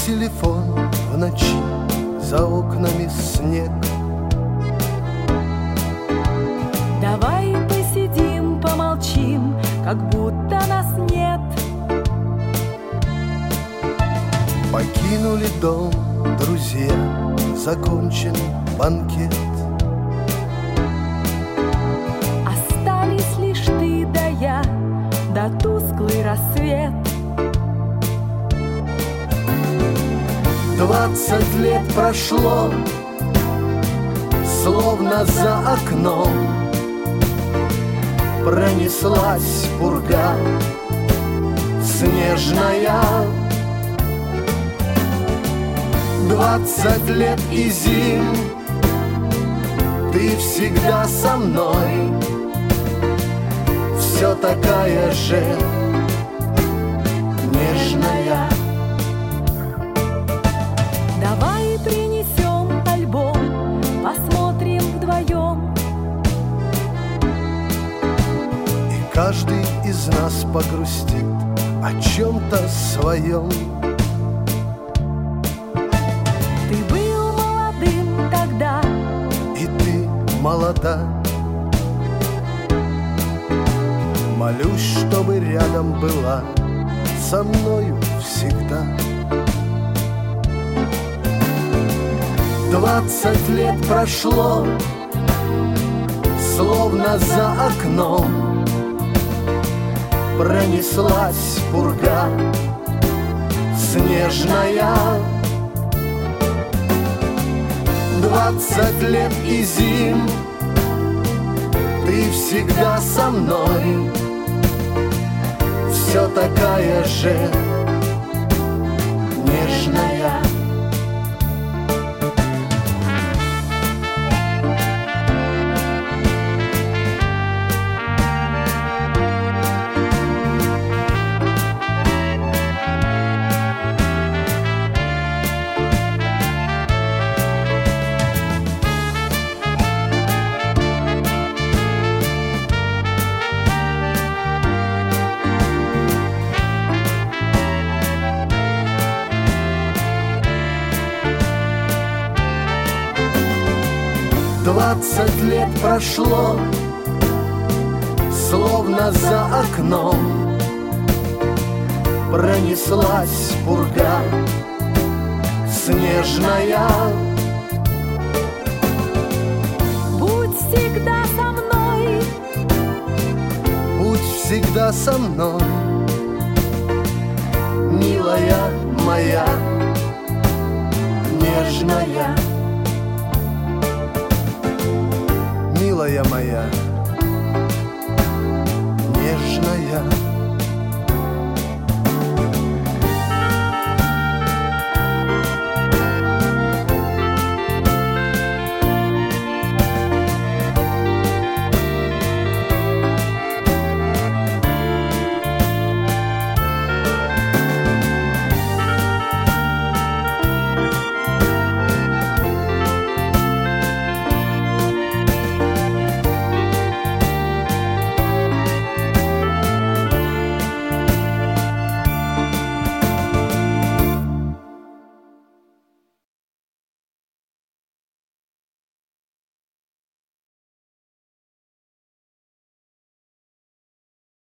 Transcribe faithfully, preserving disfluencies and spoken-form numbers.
телефон в ночи, за окнами снег. Давай посидим, помолчим, как будто нас нет. Покинули дом друзья, закончен банкет. Остались лишь ты да я, да тусклый рассвет. Двадцать лет прошло, словно за окном пронеслась пурга снежная. Двадцать лет и зим, ты всегда со мной, все такая же нежная. Давай принесем альбом, посмотрим вдвоем. И каждый из нас погрустит о чем-то своем. Ты был молодым тогда, И ты молода. Молюсь, чтобы рядом была со мною всегда. Двадцать лет прошло, словно за окном пронеслась пурга снежная. Двадцать лет и зим, ты всегда со мной, все такая же нежная. Двадцать лет прошло, словно за окном пронеслась пурга снежная. будь всегда со мной, Будь всегда со мной, милая моя, нежная.